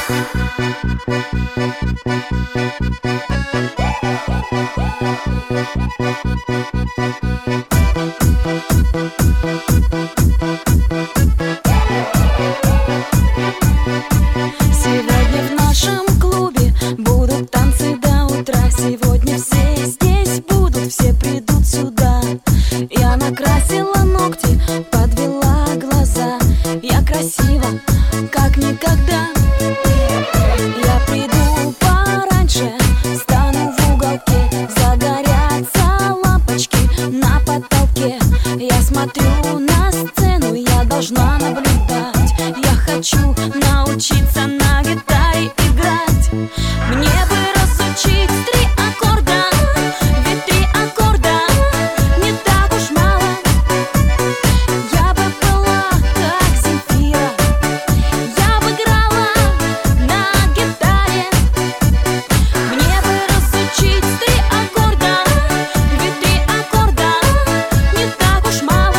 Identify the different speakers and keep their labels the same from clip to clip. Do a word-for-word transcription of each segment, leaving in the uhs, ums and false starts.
Speaker 1: Сегодня в нашем клубе будут танцы до утра. Сегодня все здесь будут, все придут сюда. Я накрасила ногти, подвела глаза. Я красива, как никогда. Я приду пораньше, стану в уголке. Загорятся лампочки на потолке. Я смотрю на сцену, я должна наблюдать. Я хочу научиться на гитаре играть. Мне бы разучить три аккорда, ведь три аккорда не так уж мало. Я бы была как Земфира, я бы играла на гитаре. Мне бы разучить три аккорда, ведь три аккорда не так уж мало.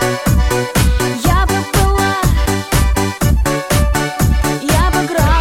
Speaker 1: Я бы была, я бы играла.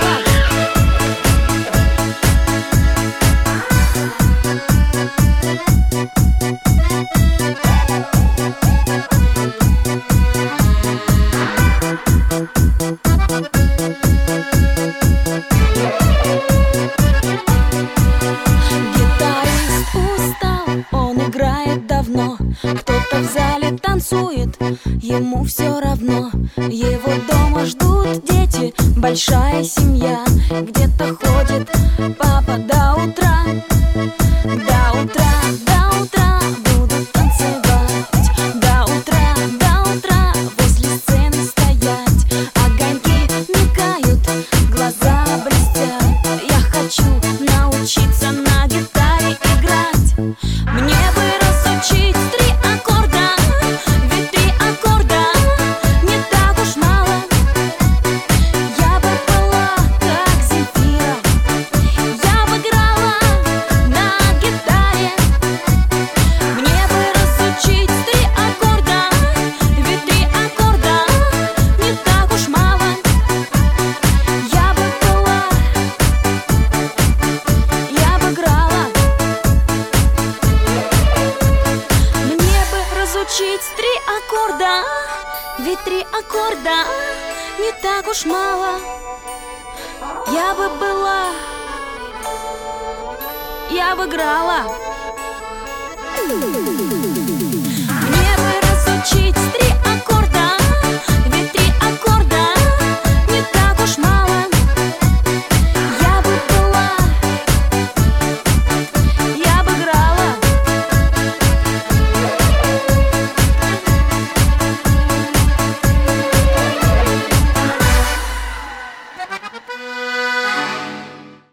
Speaker 1: Гитарист устал, он играет давно. Кто-то в зале танцует, ему все равно. Его дома ждут дети, большая семья. Где-то ходит папа до утра. До утра, до утра будут танцевать. До утра, до утра возле сцены стоять. Огоньки мигают, глаза блестят. Я хочу научиться на гитаре играть. Мне бы разучить три аккорда, ведь три аккорда не так уж мало. Я бы была как Земфира, я бы играла на гитаре. Мне бы разучить три аккорда, ведь три аккорда не так уж мало. Я бы была, я бы играла. Мне бы разучить три аккорда, ведь три аккорда не так уж мало. Я бы была, я бы играла. Мне бы разучить три аккорда.